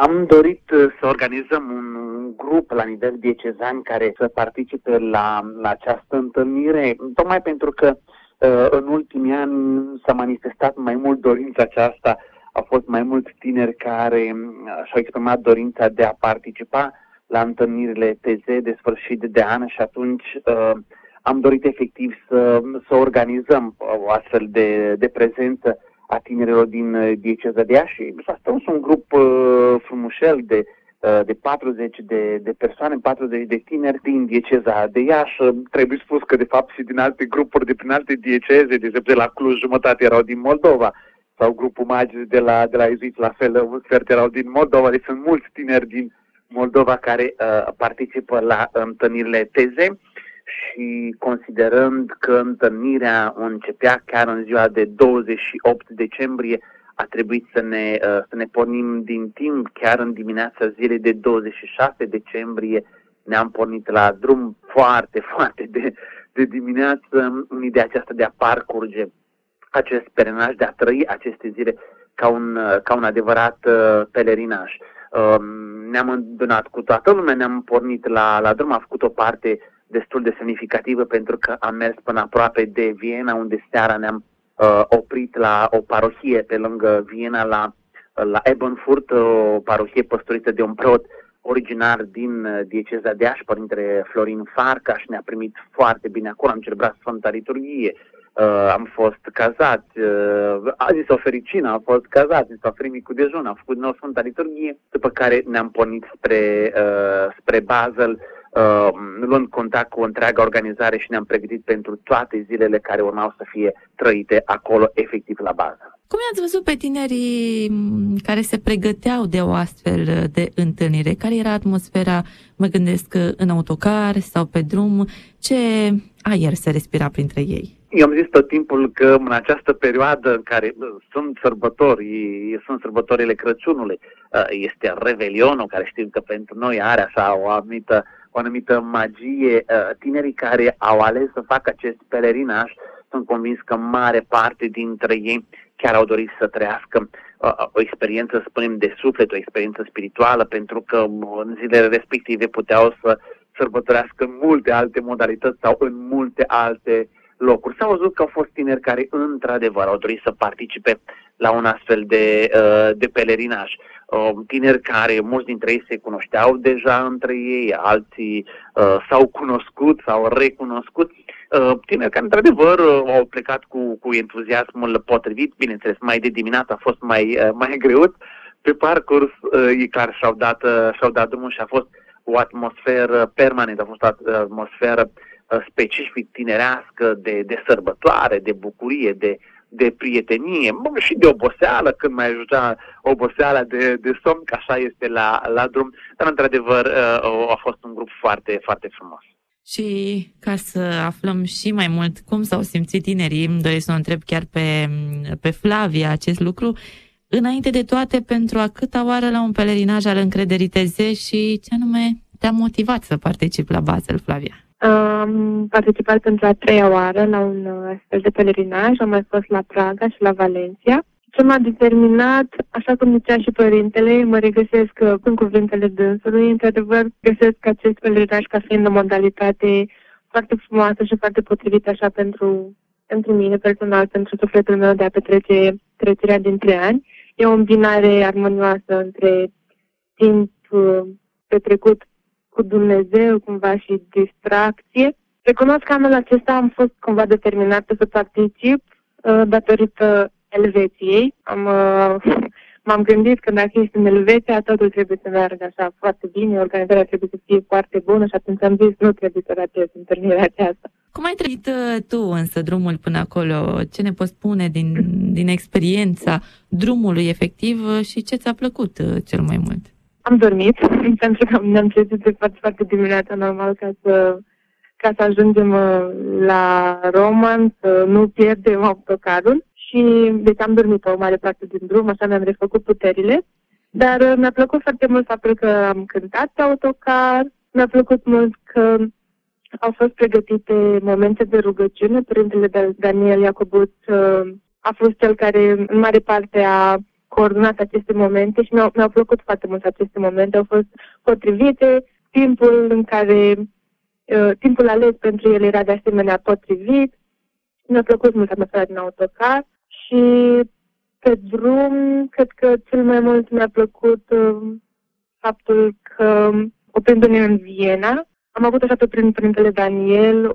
Am dorit să organizăm un grup la nivel diecezan care să participe la această întâlnire, tocmai pentru că în ultimii ani s-a manifestat mai mult dorința aceasta. Au fost mai mulți tineri care și-au exprimat dorința de a participa la întâlnirile TZ de sfârșit de an și atunci am dorit efectiv să organizăm o astfel de prezență a tinerilor din dieceza de Iași și s-a strâns un grup frumușel de 40 de persoane, 40 de tineri din dieceza de Iași. Trebuie spus că de fapt și din alte grupuri de prin alte dieceze, de exemplu de la Cluj, jumătate erau din Moldova, sau grupul Magi de la Iuziți, la fel, un sfert erau din Moldova, deci sunt mulți tineri din Moldova care participă la întâlnirile TZ și considerând că întâlnirea începea chiar în ziua de 28 decembrie, a trebuit să ne pornim din timp. Chiar în dimineața zilei de 26 decembrie ne-am pornit la drum foarte, foarte de dimineață, în ideea aceasta de a parcurge acest pelerinaj, de a trăi aceste zile ca un adevărat pelerinaj. Ne-am îndunat cu toată lumea, ne-am pornit la drum, am făcut o parte destul de semnificativă pentru că am mers până aproape de Viena, unde seara ne-am oprit la o parohie pe lângă Viena, la Ebenfurt, o parohie păstorită de un preot originar din dieceza de Iași, Părintele Florin Farcaș, ne-a primit foarte bine acolo, am celebrat Sfânta Liturghie, am fost cazați, a zis o fericină, am fost cazați, s-a oferit micul dejun, am făcut din nou Sfânta Liturghie, după care ne-am pornit spre Basel, luând contact cu întreaga organizare și ne-am pregătit pentru toate zilele care urmau să fie trăite acolo, efectiv la bază. Cum i-ați văzut pe tinerii care se pregăteau de o astfel de întâlnire? Care era atmosfera, mă gândesc, în autocar sau pe drum? Ce aer se respira printre ei? Eu am zis tot timpul că în această perioadă în care sunt sărbătorile Crăciunului, este Revelionul, care știm că pentru noi are așa o anumită magie. Tinerii care au ales să facă acest pelerinaj, sunt convins că mare parte dintre ei chiar au dorit să trăiască o experiență, să spunem, de suflet, o experiență spirituală, pentru că în zilele respective puteau să sărbătorească în multe alte modalități sau în multe alte locuri. S-au văzut că au fost tineri care într-adevăr au dorit să participe la un astfel de pelerinaj. Tineri care, mulți dintre ei se cunoșteau deja între ei, alții s-au cunoscut, s-au recunoscut. Tineri care, într-adevăr, au plecat cu entuziasmul potrivit, bineînțeles, mai de dimineață a fost mai greu. Pe parcurs, ei clar și-au dat drumul și a fost o atmosferă permanentă, a fost o atmosferă specific tinerească, de sărbătoare, de bucurie, de prietenie, și de oboseală, când mai ajungea oboseala de somn, că așa este la drum, dar într-adevăr a fost un grup foarte, foarte frumos. Și ca să aflăm și mai mult cum s-au simțit tinerii, îmi doresc să o întreb chiar pe Flavia acest lucru, înainte de toate, pentru a câta oară la un pelerinaj al încrederii TZ și ce anume te-a motivat să participi la Basel, Flavia? Am participat pentru a treia oară la un astfel de pelerinaj, am mai fost la Praga și la Valencia. Ce m-a determinat, așa cum zicea și părintele, mă regăsesc în cuvintele dânsului, într-adevăr găsesc acest pelerinaj ca fiind o modalitate foarte frumoasă și foarte potrivită așa pentru mine personal, pentru sufletul meu de a petrece trecerea dintre ani. E o îmbinare armonioasă între timp petrecut cu Dumnezeu, cumva, și distracție. Recunosc că anul acesta am fost cumva determinată să particip datorită Elveției. M-am gândit că dacă ești în Elveția, totul trebuie să meargă așa foarte bine, organizarea trebuie să fie foarte bună și atunci am zis, nu trebuie să ratez întâlnirea aceasta. Cum ai trăit tu însă drumul până acolo? Ce ne poți spune din experiența drumului efectiv și ce ți-a plăcut cel mai mult? Am dormit, pentru că ne-am trezit de foarte dimineața, normal, ca să ajungem la Roman, să nu pierdem autocarul. Și deci am dormit o mare parte din drum, așa mi-am refăcut puterile. Dar mi-a plăcut foarte mult faptul că am cântat pe autocar, mi-a plăcut mult că au fost pregătite momente de rugăciune. Părintele Daniel Iacobuț a fost cel care în mare parte a coordonat aceste momente și mi-au plăcut foarte mult aceste momente. Au fost potrivite, timpul ales pentru ele era de asemenea potrivit. Mi-a plăcut mult atmosfera din autocar și pe drum, cred că cel mai mult mi-a plăcut faptul că, oprindu-ne în Viena, am avut așa pe Părintele Daniel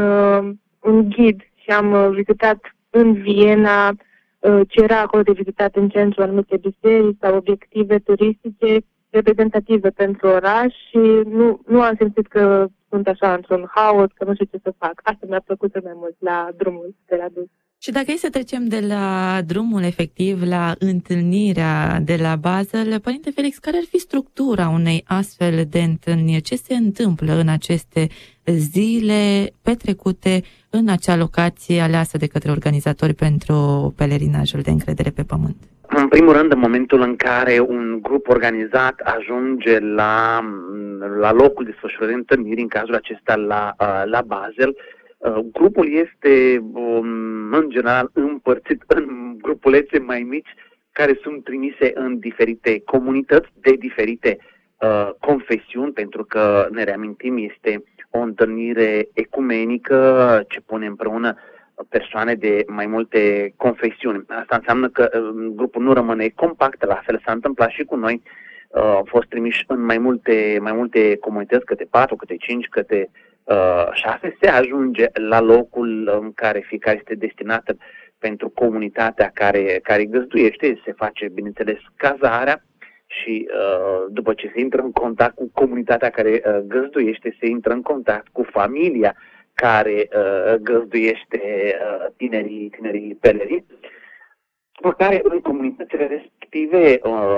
un ghid și am vizitat în Viena ce era acolo de vizitat în centru, anumite biserici sau obiective turistice reprezentative pentru oraș și nu am simțit că sunt așa într-un haos, că nu știu ce să fac. Asta mi-a plăcut cel mai mult la drumul de la dus. Și dacă e să trecem de la drumul efectiv la întâlnirea de la Basel, Părinte Felix, care ar fi structura unei astfel de întâlniri? Ce se întâmplă în aceste zile petrecute în acea locație aleasă de către organizatori pentru pelerinajul de încredere pe pământ? În primul rând, în momentul în care un grup organizat ajunge la locul desfășurării întâlnirii, în cazul acesta la Basel, grupul este în general împărțit în grupulețe mai mici care sunt trimise în diferite comunități de diferite confesiuni, pentru că, ne reamintim, este o întâlnire ecumenică ce pune împreună persoane de mai multe confesiuni. Asta înseamnă că grupul nu rămâne compact, la fel s-a întâmplat și cu noi. Au fost trimiși în mai multe comunități, câte 4, câte 5, câte 6, se ajunge la locul în care fiecare este destinată pentru comunitatea care găzduiește, se face, bineînțeles, cazarea și după ce se intră în contact cu comunitatea care găzduiește, se intră în contact cu familia care găzduiește tinerii pelerini, după care în comunitățile respective,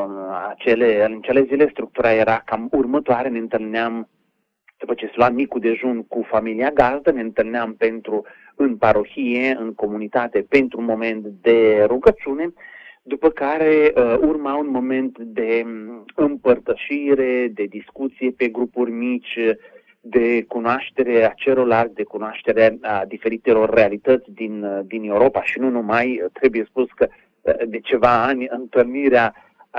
în cele zile, structura era cam următoare. Ne întâlneam, după ce se lua micul dejun cu familia gazdă, ne întâlneam în parohie, în comunitate, pentru un moment de rugăciune, după care urma un moment de împărtășire, de discuție pe grupuri mici, de cunoaștere a celorlalți, de cunoaștere a diferitelor realități din Europa și nu numai. Trebuie spus că de ceva ani întâlnirea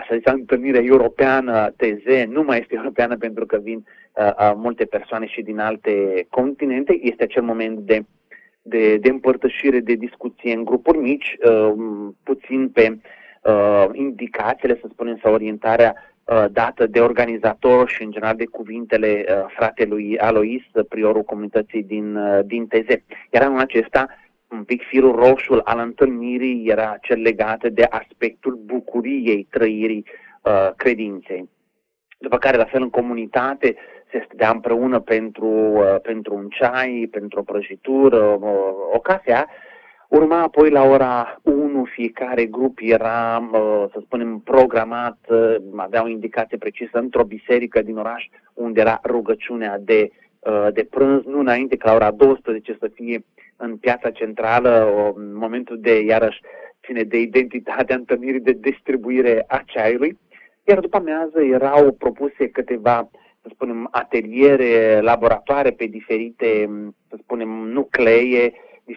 europeană TZ nu mai este europeană pentru că vin multe persoane și din alte continente. Este acel moment de împărtășire, de discuție în grupuri mici, puțin pe indicațiile, să spunem, sau orientarea dată de organizator și în general de cuvintele fratelui Alois, priorul comunității din TZ. Iar anul acesta, un pic firul roșu al întâlnirii era cel legat de aspectul bucuriei trăirii credinței. După care, la fel, în comunitate se stătea împreună pentru un ceai, pentru o prăjitură, o cafea. Urma apoi la ora 1, fiecare grup era, să spunem, programat, avea o indicație precisă într-o biserică din oraș unde era rugăciunea de prânz, nu înainte că la ora 12 să fie în piața centrală, în momentul iarăși, ține de identitatea întâlnirii, de distribuire a ceaiului. Iar după amiază erau propuse câteva, să spunem, ateliere, laboratoare pe diferite, să spunem, nuclee,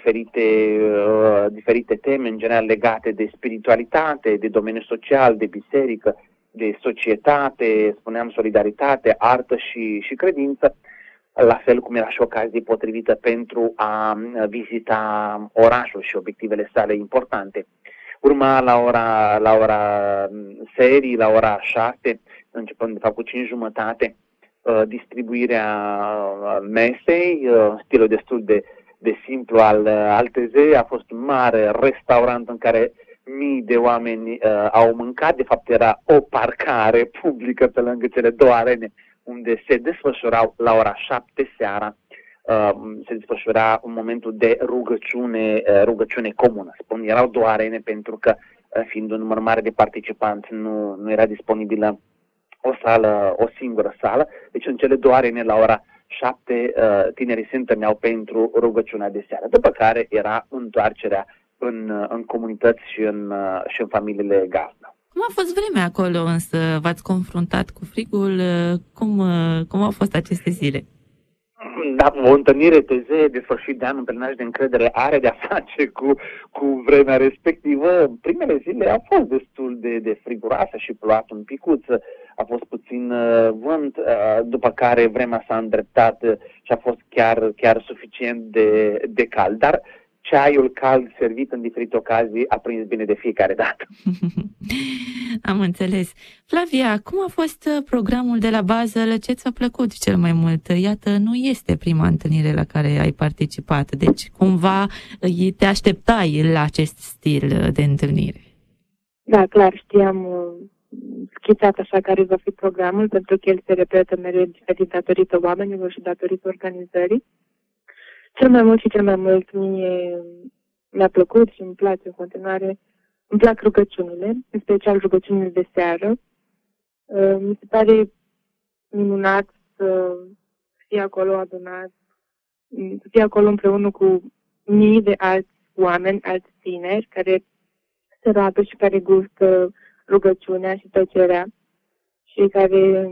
diferite teme, în general legate de spiritualitate, de domeniu social, de biserică, de societate, spuneam solidaritate, artă și credință, la fel cum era și ocazie potrivită pentru a vizita orașul și obiectivele sale importante. Urma la ora serii, la ora 6, începând de fapt cu 5:30, distribuirea mesei, stilul destul de simplu al TZ. A fost un mare restaurant în care mii de oameni au mâncat. De fapt era o parcare publică pe lângă cele două arene unde se desfășurau la ora 7 seara, se desfășura un momentul de rugăciune comună. Spun, erau două arene pentru că, fiind un număr mare de participanți, nu era disponibilă o singură sală. Deci în cele două arene la ora 7 tinerii se întâlneau pentru rugăciunea de seară, după care era întoarcerea în comunități și în familiile gazdă. Cum a fost vremea acolo însă? V-ați confruntat cu frigul? Cum au fost aceste zile? Da, o întâlnire teze de sfârșit de an, un pelinaj de încredere, are de-a face cu vremea respectivă. Primele zile au fost destul de friguroase și plouat un picuț, a fost puțin vânt, după care vremea s-a îndreptat și a fost chiar suficient de cald. Dar ceaiul cald servit în diferite ocazii a prins bine de fiecare dată. Am înțeles. Flavia, cum a fost programul de la Basel? Ce ți-a plăcut cel mai mult? Iată, nu este prima întâlnire la care ai participat, deci cumva te așteptai la acest stil de întâlnire. Da, clar, știam schițat așa care va fi programul, pentru că el se repetă mereu diferit datorită oamenilor și datorită organizării. Cel mai mult mi-a plăcut și îmi place în continuare, îmi plac rugăciunile, în special rugăciunile de seară. Mi se pare minunat să fie acolo adunat, să fie acolo împreună cu mii de alți oameni, alți tineri, care se roagă și care gustă rugăciunea și tăcerea și care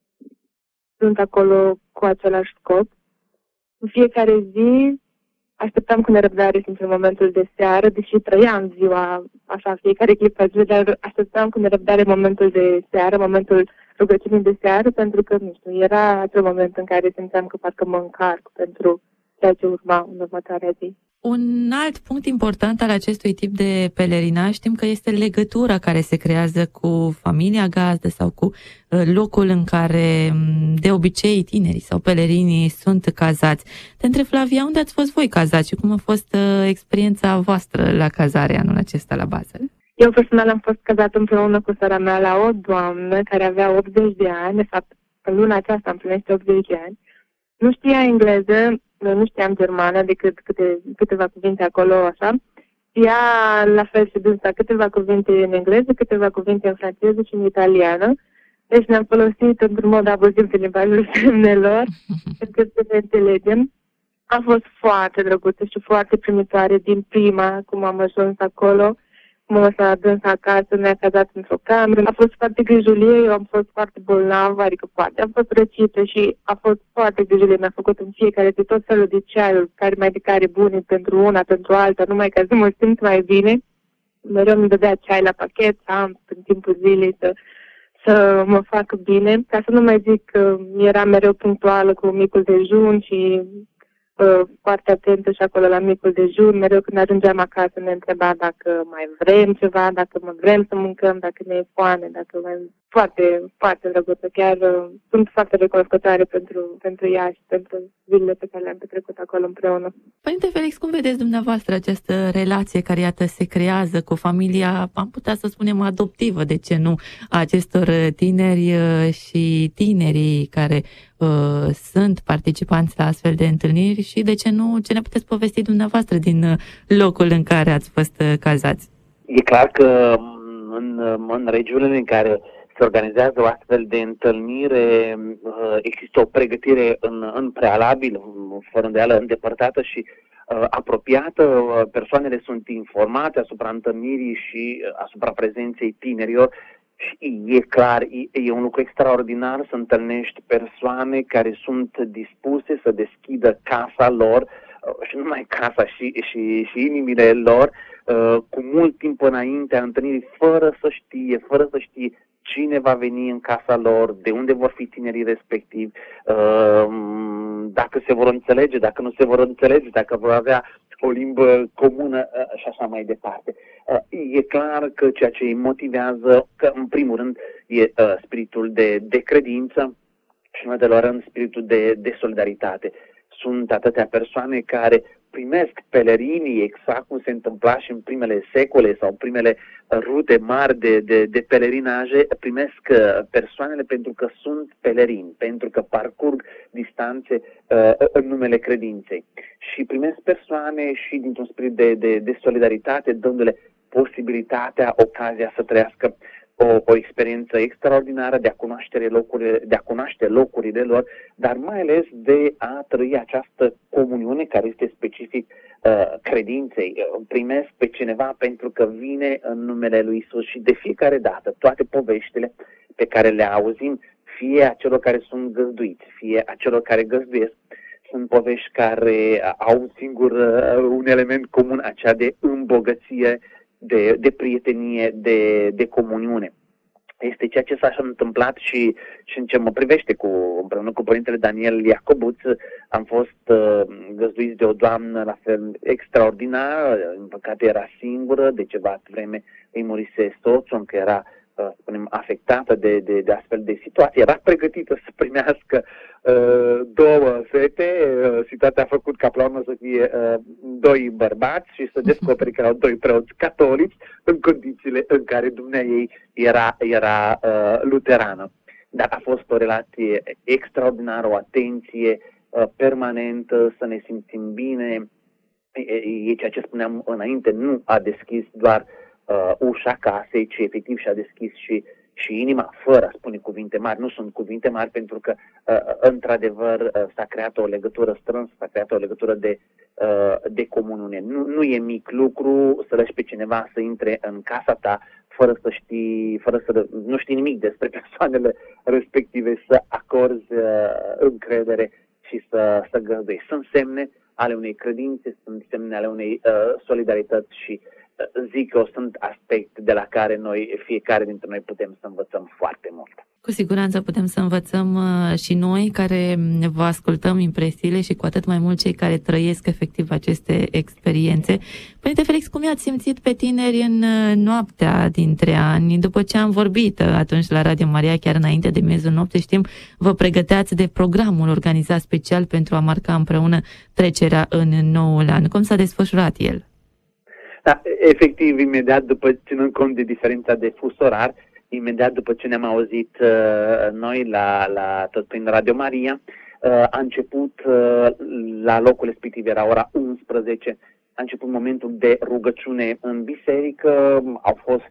sunt acolo cu același scop. În fiecare zi așteptam cu nerăbdare, sincer, momentul de seară, deși trăiam ziua așa, fiecare clipă zi, dar așteptam cu nerăbdare momentul de seară, momentul rugăciunii de seară, pentru că, nu știu, era acel moment în care simțeam că parcă mă încarc pentru ceea ce urma în următoarea zi. Un alt punct important al acestui tip de pelerinaj știm că este legătura care se creează cu familia gazdă sau cu locul în care de obicei tinerii sau pelerinii sunt cazați. Te întreb, Flavia, unde ați fost voi cazați și cum a fost experiența voastră la cazare anul acesta la Basel? Eu personal am fost cazată împreună cu sora mea la o doamnă care avea 80 de ani, de fapt în luna aceasta împlinește 80 de ani. Nu știa engleză, nu știam germană decât câteva cuvinte acolo, așa. Știa la fel și dânsa câteva cuvinte în engleză, câteva cuvinte în franceză și în italiană. Deci ne-am folosit într-un mod abuziv de limbajul semnelor, încât să ne înțelegem. A fost foarte drăguță și foarte primitoare din prima, cum am ajuns acolo. Mă s-a adus acasă, ne-a cazat într-o cameră. A fost foarte grijulie, eu am fost foarte bolnavă, adică poate am fost răcită și a fost foarte grijulie. Mi-a făcut în fiecare zi tot felul de ceaiuri, care bune pentru una, pentru alta, numai ca să mă simt mai bine. Mereu îmi dădea ceai la pachet, să am în timpul zilei să mă fac bine. Ca să nu mai zic că era mereu punctuală cu micul dejun și foarte atentă și acolo la micul dejun. Mereu când ajungeam acasă ne întreba dacă mai vrem ceva, dacă mai vrem să mâncăm, dacă ne e foame, dacă mai... Foarte, foarte drăguță. Chiar sunt foarte recunoscătoare pentru ea și pentru zilele pe care le-am petrecut acolo împreună. Părinte Felix, cum vedeți dumneavoastră această relație care, iată, se creează cu familia, am putea să spunem, adoptivă, de ce nu, a acestor tineri și tinerii care sunt participanți la astfel de întâlniri și, de ce nu, ce ne puteți povesti dumneavoastră din locul în care ați fost cazați? E clar că în regiunile în care se organizează o astfel de întâlnire, există o pregătire în prealabil, fără îndoială îndepărtată și apropiată. Persoanele sunt informate asupra întâlnirii și asupra prezenței tinerilor și e clar, e un lucru extraordinar să întâlnești persoane care sunt dispuse să deschidă casa lor și nu numai casa și inimile lor cu mult timp înaintea întâlnirii, fără să știe cine va veni în casa lor, de unde vor fi tinerii respectivi, dacă se vor înțelege, dacă nu se vor înțelege, dacă vor avea o limbă comună și așa mai departe. E clar că ceea ce îi motivează, că în primul rând e spiritul de credință și în al doilea rând spiritul de solidaritate. Sunt atâtea persoane care primesc pelerinii, exact cum se întâmpla și în primele secole sau primele rute mari de pelerinaje, primesc persoanele pentru că sunt pelerini, pentru că parcurg distanțe în numele credinței. Și primesc persoane și dintr-un spirit de solidaritate, dându-le posibilitatea, ocazia să trăiască o experiență extraordinară de a cunoaște locurile lor, dar mai ales de a trăi această comuniune care este specific credinței. Primesc pe cineva pentru că vine în numele lui Isus și de fiecare dată toate poveștile pe care le auzim, fie a celor care sunt găzduiți, fie a celor care găzduiesc, sunt povești care au singur un element comun, acea de îmbogăție, de prietenie, de comuniune. Este ceea ce s-a întâmplat și în ce mă privește, împreună cu părintele Daniel Iacobuț, am fost găzduiți de o doamnă la fel extraordinară, în păcate era singură, de ceva vreme îi murise soțul, încă era, spunem, afectată de astfel de situații. Era pregătită să primească două fete, situația a făcut ca la urmă să fie doi bărbați și să descoperi că erau doi preoți catolici în condițiile în care dumneaei era luterană. Dar a fost o relație extraordinară, o atenție permanentă, să ne simțim bine. E ceea ce spuneam înainte, nu a deschis doar ușa casei, ci efectiv și-a deschis și inima, fără a spune cuvinte mari. Nu sunt cuvinte mari pentru că, într-adevăr, s-a creat o legătură strânsă, s-a creat o legătură de comuniune. Nu e mic lucru să lași pe cineva să intre în casa ta fără să nu știi nimic despre persoanele respective, să acorzi încredere și să găzduiești. Sunt semne ale unei credințe, sunt semne ale unei solidarități și zic că sunt aspecte de la care fiecare dintre noi putem să învățăm foarte mult. Cu siguranță putem să învățăm și noi care vă ascultăm impresiile și cu atât mai mult cei care trăiesc efectiv aceste experiențe. Părinte Felix, cum i-ați simțit pe tineri în noaptea dintre ani? După ce am vorbit atunci la Radio Maria, chiar înainte de miezul nopții, știm, vă pregăteați de programul organizat special pentru a marca împreună trecerea în noul an. Cum s-a desfășurat el? Da, efectiv, imediat după, ținând cont de diferența de fus orar, imediat după ce ne-am auzit noi tot prin Radio Maria, a început, la locul respectiv era ora 11, a început momentul de rugăciune în biserică, au fost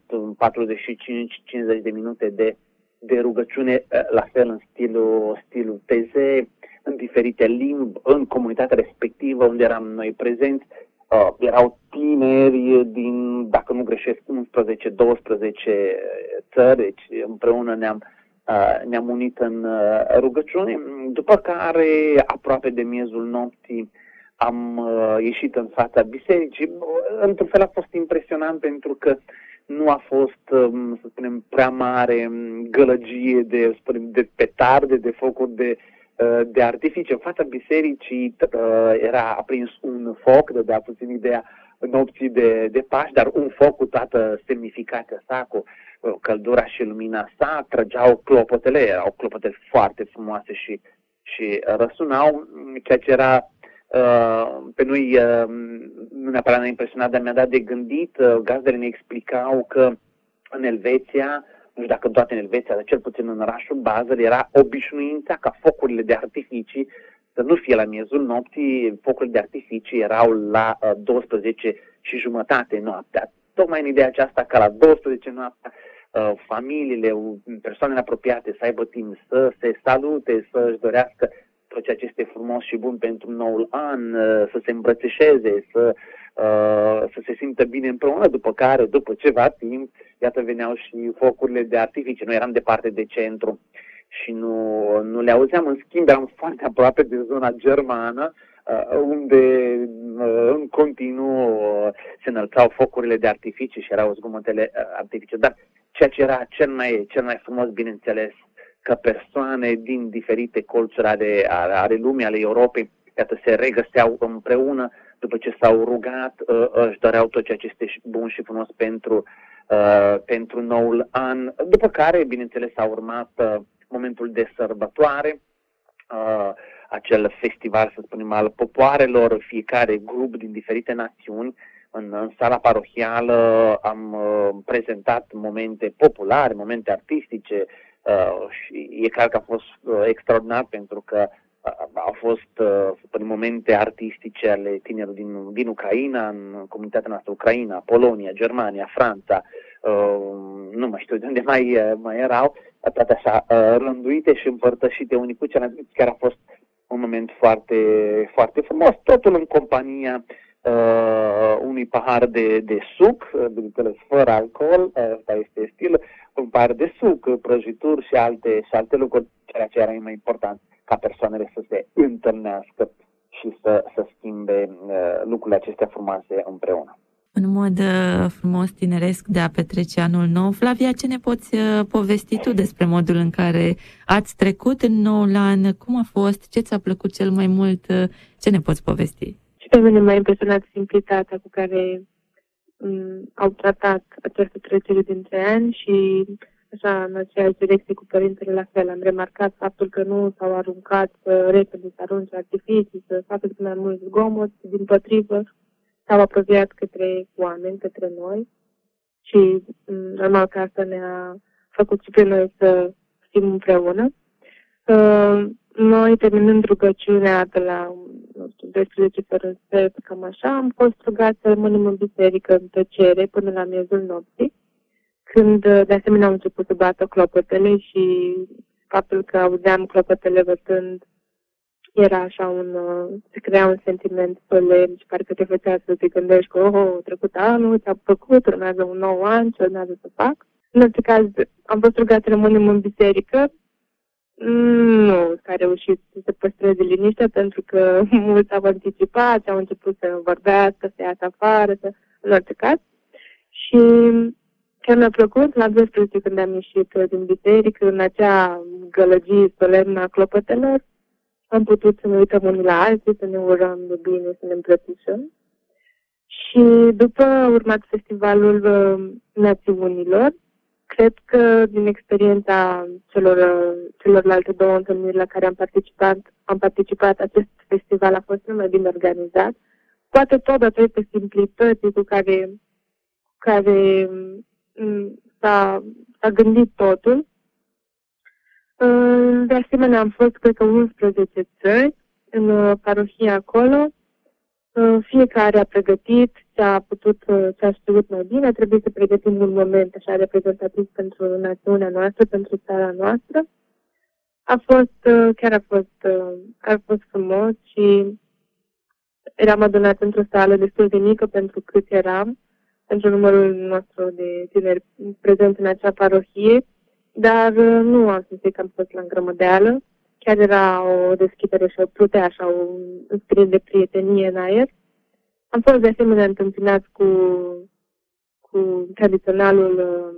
45-50 de minute de rugăciune, la fel în stilul teze, în diferite limbi, în comunitatea respectivă unde eram noi prezenți. Erau tineri din, dacă nu greșesc, 11-12 țări, deci împreună ne-am unit în rugăciune, după care, aproape de miezul nopții, am ieșit în fața bisericii. Într-un fel a fost impresionant pentru că nu a fost, să spunem, prea mare gălăgie de petarde, de focuri de artificii. În fața bisericii era aprins un foc, dădea puțin ideea nopții de Paști, dar un foc cu toată semnificația sa, cu căldura și lumina sa, trăgeau clopotele, erau clopotele foarte frumoase și răsunau, ceea ce era pe noi nu neapărat ne-a impresionat, dar mi-a dat de gândit. Gazdele ne explicau că în Elveția, nu știu dacă toate în Elveția, dar cel puțin în orașul Basel, era obișnuința ca focurile de artificii să nu fie la miezul nopții. Focurile de artificii erau la 12:30 noaptea. Tocmai în ideea aceasta ca la 12 noaptea familiile, persoanele apropiate să aibă timp să se salute, să își dorească tot ceea ce este frumos și bun pentru noul an, să se îmbrățișeze, să se simtă bine împreună, după care, după ceva timp, iată, veneau și focurile de artificii. Noi eram departe de centru și nu le auzeam. În schimb, eram foarte aproape de zona germană, unde în continuu se înălțau focurile de artificii și erau zgomotele artificii. Dar ceea ce era cel mai frumos, bineînțeles, că persoane din diferite colțuri ale lumii, ale Europei, iată, se regăseau împreună după ce s-au rugat, își doreau tot ceea ce este bun și frumos pentru noul an. După care, bineînțeles, a urmat momentul de sărbătoare, acel festival, să spunem, al popoarelor, fiecare grup din diferite națiuni. În sala parohială am prezentat momente populare, momente artistice, și e clar că a fost extraordinar pentru că au fost momente artistice ale tinerilor din Ucraina, în comunitatea noastră, Ucraina, Polonia, Germania, Franța, nu mai știu de unde mai erau, toate așa rânduite și împărtășite unii cu ceilalți, chiar a fost un moment foarte, foarte frumos, totul în compania unui pahar de suc, bineînțeles fără alcool, asta este stil, un pahar de suc, prăjituri și alte lucruri, ceea ce era mai important ca persoanele să se întâlnească. și să schimbe lucrurile acestea frumoase împreună. În mod frumos tineresc de a petrece anul nou, Flavia, ce ne poți povesti tu despre modul în care ați trecut în noul an? Cum a fost? Ce ți-a plăcut cel mai mult? Ce ne poți povesti? Și pe mine m-a impresionat simplitatea cu care au tratat această trecere dintre ani și așa, în aceeași direcție cu părintele la fel. Am remarcat faptul că nu s-au aruncat repede să arunce artificii, să facă mai mult zgomot, dimpotrivă, s-au apropiat către oameni, către noi și normal că asta ne-a făcut și pe noi să fim împreună. Noi, terminând rugăciunea de la 12 fără un sfert, cam așa, am fost rugați să rămânem în biserică în tăcere până la miezul nopții, când de asemenea au început să bată clopotele și faptul că auzeam clopotele vătând era așa se crea un sentiment solemn și parcă te făcea să te gândești că, a trecut anul, ți-a făcut, urmează un nou an, ce urmează să fac. În orice caz, am fost rugat să rămânem în biserică. Nu s-a reușit să se păstreze liniștea pentru că mulți au anticipat și au început să vorbească, să iasă afară, în orice caz. Și chiar mi-a plăcut, la 12 când am ieșit din biserică, în acea gălăgie solemnă a clopotelor, am putut să ne uităm unii la alții, să ne urăm de bine, să ne îmbrățișăm. Și după urmat festivalul Națiunilor, cred că din experiența celorlalte două întâlniri la care am participat, acest festival a fost mult mai bine organizat. Poate tot datorită simplității cu care s-a gândit totul. De asemenea, am fost, cred că, 11 țări în parohia acolo. Fiecare a pregătit ce a știut mai bine. Trebuie să pregătim un moment așa reprezentativ pentru națiunea noastră, pentru țara noastră. A fost frumos și eram adunat într-o sală destul de mică pentru cât eram, pentru numărul nostru de tineri prezenți în acea parohie, dar nu am simțit că am fost la îngrămădeală. Chiar era o deschidere și plutea așa, un spirit de prietenie în aer. Am fost de asemenea întâmpinați cu tradiționalul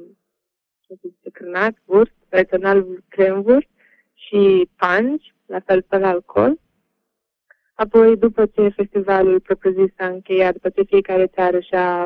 tradiționalul cremvârst și panci, la fel fără alcool. Apoi, după ce festivalul propriu-zis s-a încheiat, după ce fiecare țară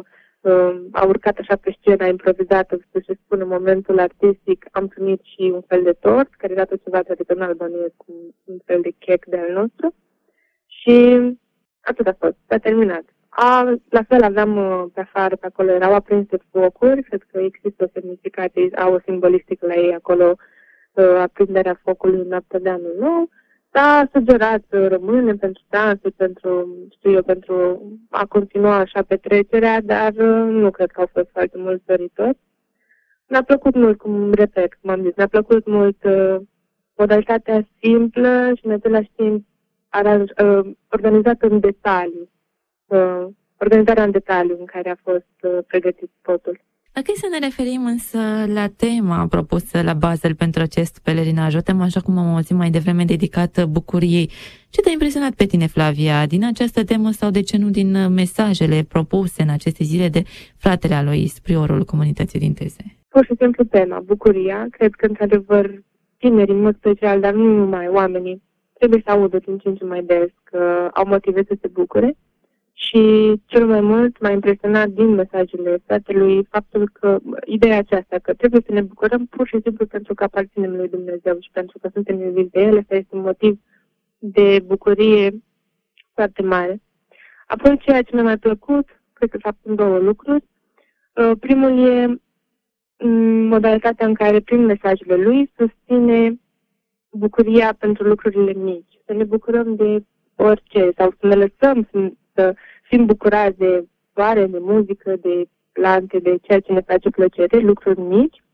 a urcat așa pe scena improvizată, să-și spună momentul artistic, am primit și un fel de tort, care era tot ceva tradițional bănuiesc, cu un fel de chec de al nostru. Și atât a fost, s-a terminat. La fel aveam pe afară, pe acolo erau aprinse focuri, cred că există o semnificație, au o simbolistică la ei acolo, aprinderea focului în noaptea de anul nou. S-a sugerat să rămânem pentru dansuri, pentru a continua așa petrecerea, dar nu cred că au fost foarte mulți doritori. Mi-a plăcut mult, cum am zis, mi-a plăcut mult modalitatea simplă și în același timp organizată în detaliu. Organizarea în detaliu în care a fost pregătit totul. Dacă e să ne referim însă la tema propusă la Basel pentru acest pelerinaj, o temă, așa cum am auzit mai devreme, dedicată bucuriei, ce te-a impresionat pe tine, Flavia, din această temă sau de ce nu din mesajele propuse în aceste zile de fratele Alois, priorul comunității din Teze? Pur și simplu tema, bucuria. Cred că, într-adevăr, tinerii, în mod special, dar nu numai, oamenii, trebuie să audă din ce în ce mai des că au motive să se bucure. Și cel mai mult m-a impresionat din mesajele fratelui faptul că ideea aceasta, că trebuie să ne bucurăm pur și simplu pentru că aparținem lui Dumnezeu și pentru că suntem iubiți de El, ăsta este un motiv de bucurie foarte mare. Apoi, ceea ce mi-a mai plăcut, cred că sunt două lucruri. Primul e modalitatea în care, prin mesajele lui, susține bucuria pentru lucrurile mici. Să ne bucurăm de orice sau să ne lăsăm să fim bucurați de soare, de muzică, de plante, de ceea ce ne face plăcere, lucruri mici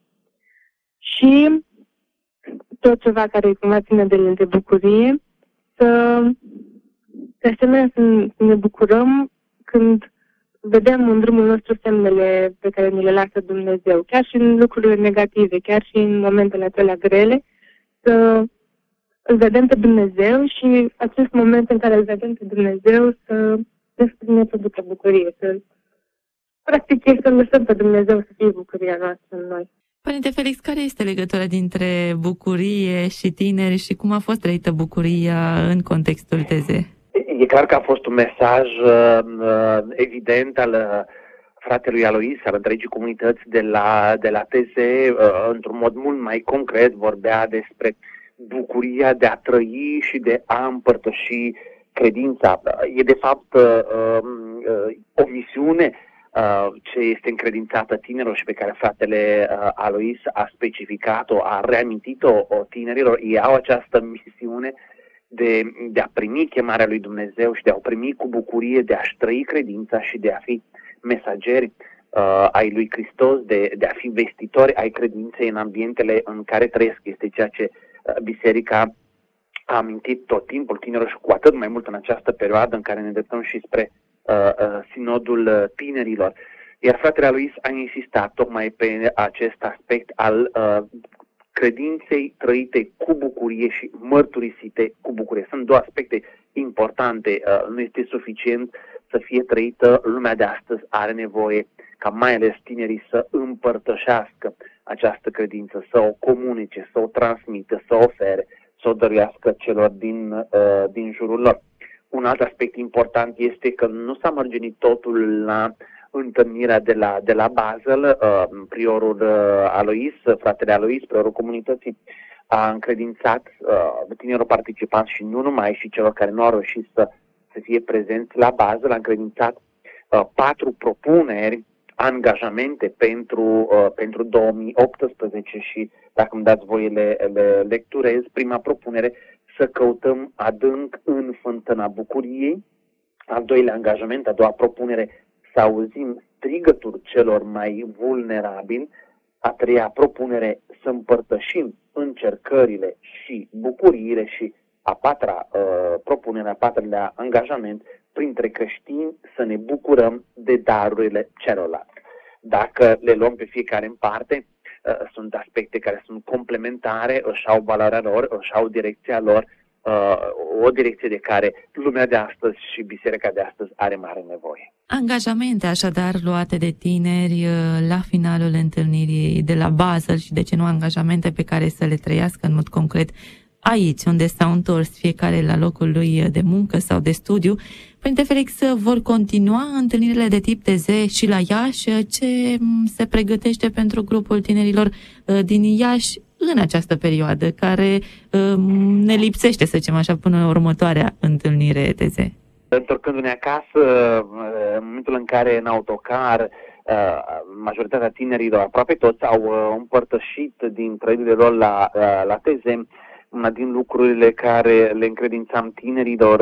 și tot ceva care cumva ține de bucurie, de asemenea să ne bucurăm când vedem în drumul nostru semnele pe care ni le lasă Dumnezeu, chiar și în lucrurile negative, chiar și în momentele acelea grele, să îl vedem pe Dumnezeu și acest moment în care îl vedem pe Dumnezeu să ne producă bucurie. Practic e să lăsăm pe Dumnezeu să fie bucuria noastră în noi. Părinte Felix, care este legătura dintre bucurie și tineri și cum a fost trăită bucuria în contextul TZ? E clar că a fost un mesaj evident al fratelui Alois, al întregii comunități de la TZ, într-un mod mult mai concret vorbea despre bucuria de a trăi și de a împărtăși credința. E de fapt o misiune ce este încredințată tinerilor și pe care fratele Alois a specificat-o, a reamintit-o tinerilor. Ei au această misiune de a primi chemarea lui Dumnezeu și de a o primi cu bucurie, de a-și trăi credința și de a fi mesageri ai lui Hristos, de a fi vestitori ai credinței în ambientele în care trăiesc. Este ceea ce Biserica a amintit tot timpul tinerilor și cu atât mai mult în această perioadă în care ne îndreptăm și spre sinodul tinerilor. Iar fratele Alois a insistat tocmai pe acest aspect al credinței trăite cu bucurie și mărturisite cu bucurie. Sunt două aspecte importante. Nu este suficient să fie trăită. Lumea de astăzi are nevoie ca mai ales tinerii să împărtășească această credință, să o comunice, să o transmită, să o ofere, să o dăruiască celor din jurul lor. Un alt aspect important este că nu s-a mărginit totul la întâlnirea de la Basel. Priorul Alois, fratele Alois, priorul comunității, a încredințat tinerilor participanți și nu numai, și celor care nu au reușit să fie prezenți la Basel, a încredințat 4 propuneri, angajamente pentru 2018 și, dacă îmi dați voie, le lecturez. Prima propunere: să căutăm adânc în fântâna bucuriei. Al doilea angajament, a doua propunere: să auzim strigătul celor mai vulnerabili. A treia propunere: să împărtășim încercările și bucuriile. Și a patra propunere, a patrulea angajament: printre creștini să ne bucurăm de darurile celorlalți. Dacă le luăm pe fiecare în parte, sunt aspecte care sunt complementare, își au valoarea lor, își au direcția lor, o direcție de care lumea de astăzi și biserica de astăzi are mare nevoie. Angajamente așadar luate de tineri la finalul întâlnirii de la Basel și, de ce nu, angajamente pe care să le trăiască în mod concret aici, unde s-au întors fiecare la locul lui de muncă sau de studiu. Părinte Felix, vor continua întâlnirile de tip TZ și la Iași? Ce se pregătește pentru grupul tinerilor din Iași în această perioadă, care ne lipsește, să zicem așa, până la următoarea întâlnire TZ? Întorcându-ne acasă, în momentul în care în autocar majoritatea tinerilor, aproape toți, au împărtășit din trăirile lor la TZ, una din lucrurile care le încredințam tinerilor,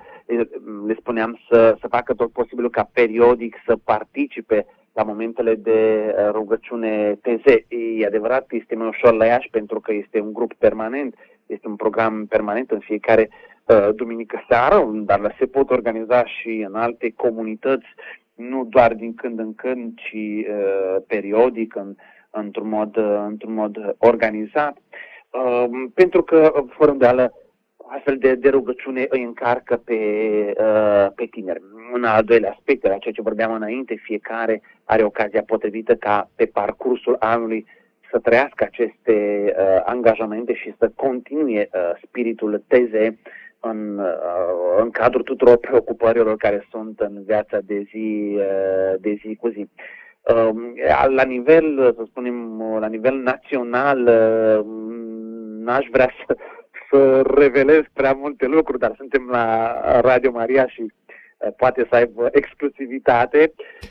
le spuneam să facă tot posibilul ca periodic să participe la momentele de rugăciune TZ. E adevărat, este mai ușor la Iași pentru că este un grup permanent, este un program permanent în fiecare duminică seară, dar se pot organiza și în alte comunități, nu doar din când în când, ci periodic, într-un mod organizat. Pentru că, fără îndoială, astfel de rugăciune îi încarcă pe tineri. Un al doilea aspect, la ceea ce vorbeam înainte, fiecare are ocazia potrivită ca pe parcursul anului să trăiască aceste angajamente și să continue spiritul TZ în cadrul tuturor preocupărilor care sunt în viața de zi cu zi. La nivel, să spunem, la nivel național, n-aș vrea să revelez prea multe lucruri, dar suntem la Radio Maria și poate să aibă exclusivitate.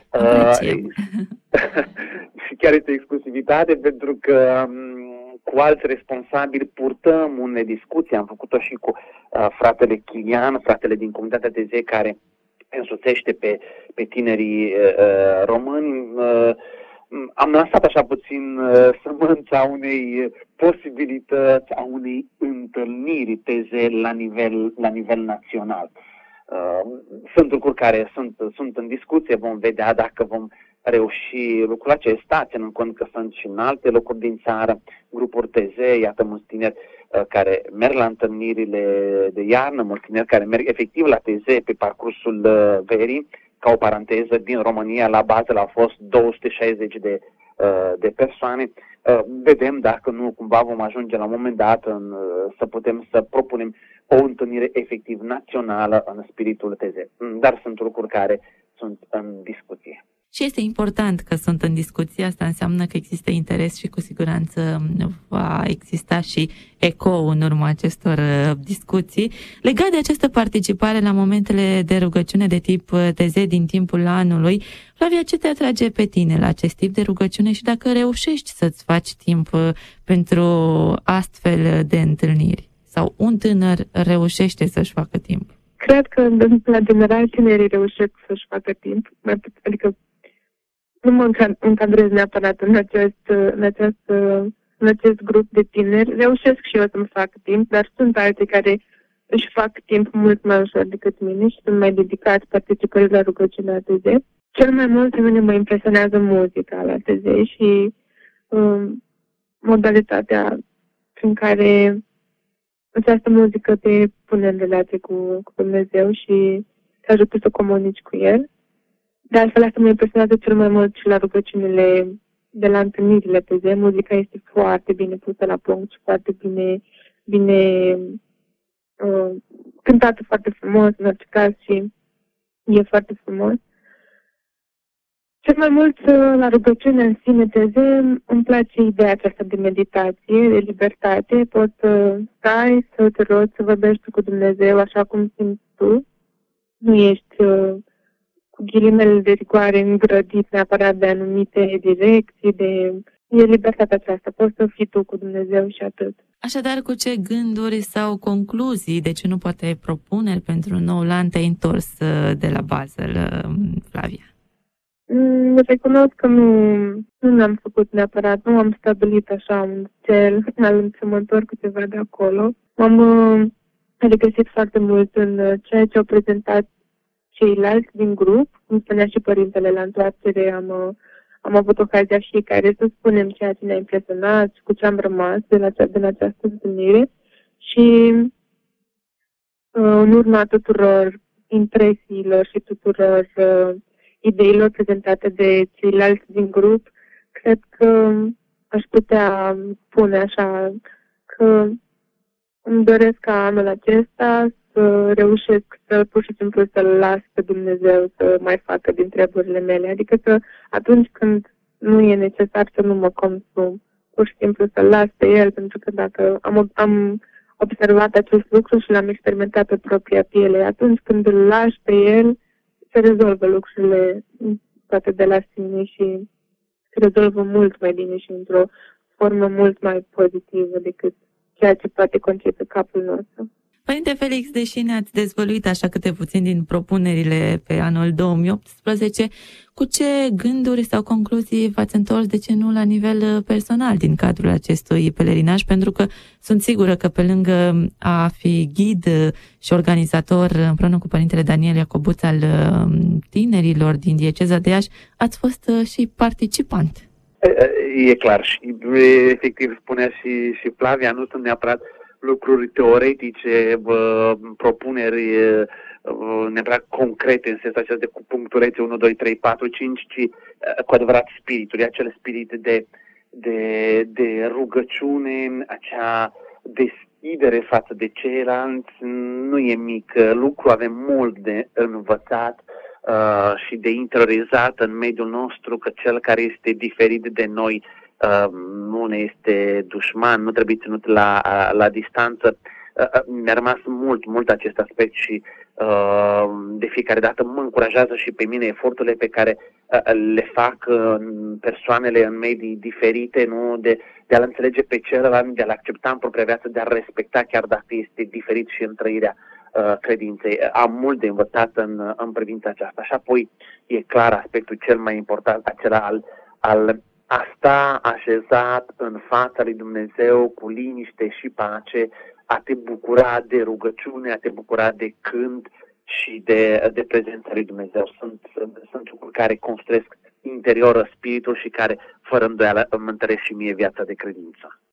Și chiar este exclusivitate pentru că cu alți responsabili purtăm unele discuții. Am făcut-o și cu fratele Chilian, fratele din comunitatea TZ, care însoțește pe tinerii români. Am lansat așa puțin sămânța unei posibilități, a unei întâlniri TZ la nivel național. Sunt lucruri care sunt în discuție, vom vedea dacă vom reuși lucrul acesta, ținând cont că sunt și în alte locuri din țară, grupuri TZ, iată mulți tineri care merg la întâlnirile de iarnă, mulți tineri care merg efectiv la TZ pe parcursul verii. Ca o paranteză, din România la bază au fost 260 de persoane. Vedem dacă nu cumva vom ajunge la un moment dat să putem să propunem o întâlnire efectiv națională în spiritul TZ. Dar sunt lucruri care sunt în discuție. Și este important că sunt în discuție, asta înseamnă că există interes și cu siguranță va exista și eco în urma acestor discuții. Legat de această participare la momentele de rugăciune de tip TZ din timpul anului, Flavia, ce te atrage pe tine la acest tip de rugăciune și dacă reușești să-ți faci timp pentru astfel de întâlniri? Sau un tânăr reușește să-și facă timp? Cred că, la general, tinerii reușesc să-și facă timp. Adică nu mă încadrez neapărat în acest grup de tineri. Reușesc și eu să-mi fac timp, dar sunt alții care își fac timp mult mai ușor decât mine și sunt mai dedicați participării la rugăciunea TZ. Cel mai mult pe mine mă impresionează muzica la TZ și modalitatea prin care această muzică te pune în relație cu Dumnezeu și te ajută să comunici cu El. De altfel, asta mă impresionează cel mai mult și la rugăciunile de la întâlnirile TZ. Muzica este foarte bine pusă la punct și foarte bine cântată foarte frumos, în orice caz, și e foarte frumos. Cel mai mult la rugăciune în sine TZ îmi place ideea aceasta de meditație, de libertate. Poți să stai, să te rogi, să vorbești cu Dumnezeu așa cum simți tu. Nu ești cu ghilimele de rigoare îngrădit neapărat de anumite direcții, e libertatea aceasta. Poți să fii tu cu Dumnezeu și atât. Așadar, cu ce gânduri sau concluzii, de ce nu poate propuneri pentru noul an te-ai întors de la Basel, Flavia? Recunosc că nu am făcut neapărat, nu am stabilit așa un cel să mă întorc cu ceva de acolo. M-am regăsit foarte mult în ceea ce au prezentat ceilalți din grup, cum spunea și părintele la întoarcere, am avut ocazia fiecare să spunem ceea ce ne-a impresionat și cu ce am rămas din această întâlnire și în urma tuturor impresiilor și tuturor ideilor prezentate de ceilalți din grup, cred că aș putea spune așa că îmi doresc ca anul acesta să reușesc pur și simplu să-L las pe Dumnezeu să mai facă din treburile mele. Adică că atunci când nu e necesar să nu mă consum, pur și simplu să-L las pe El, pentru că dacă am observat acest lucru și l-am experimentat pe propria piele, atunci când îl lași pe El, se rezolvă lucrurile toate de la sine și se rezolvă mult mai bine și într-o formă mult mai pozitivă decât ceea ce poate concepe capul nostru. Părinte Felix, deși ne-ați dezvăluit așa câte puțin din propunerile pe anul 2018, cu ce gânduri sau concluzii v-ați întors, de ce nu la nivel personal din cadrul acestui pelerinaj? Pentru că sunt sigură că pe lângă a fi ghid și organizator împreună cu Părintele Daniel Iacobuț al tinerilor din dieceza de Iași, ați fost și participant. E clar și efectiv spunea și Flavia, nu sunt neapărat lucruri teoretice, propuneri neapărat concrete în sensul acesta de cu punctulețe 1, 2, 3, 4, 5, ci cu adevărat spiritul, acel spirit de rugăciune, acea deschidere față de ceilalți, nu e mic lucru, avem mult de învățat și de interiorizat în mediul nostru, că cel care este diferit de noi nu ne este dușman, nu trebuie ținut la distanță. Mi-a rămas mult acest aspect și de fiecare dată mă încurajează și pe mine eforturile pe care le fac persoanele în medii diferite, nu? De a-l înțelege pe celălalt, de a-l accepta în propria viață, de a-l respecta chiar dacă este diferit și în trăirea credinței. Am mult de învățat în privința aceasta. Și apoi e clar aspectul cel mai important, acela al a sta așezat în fața lui Dumnezeu cu liniște și pace, a te bucura de rugăciune, a te bucura de cânt și de prezența lui Dumnezeu. Sunt lucruri care construiesc interior spiritul și care, fără îndoială, îmi întăresc și mie viața de credință.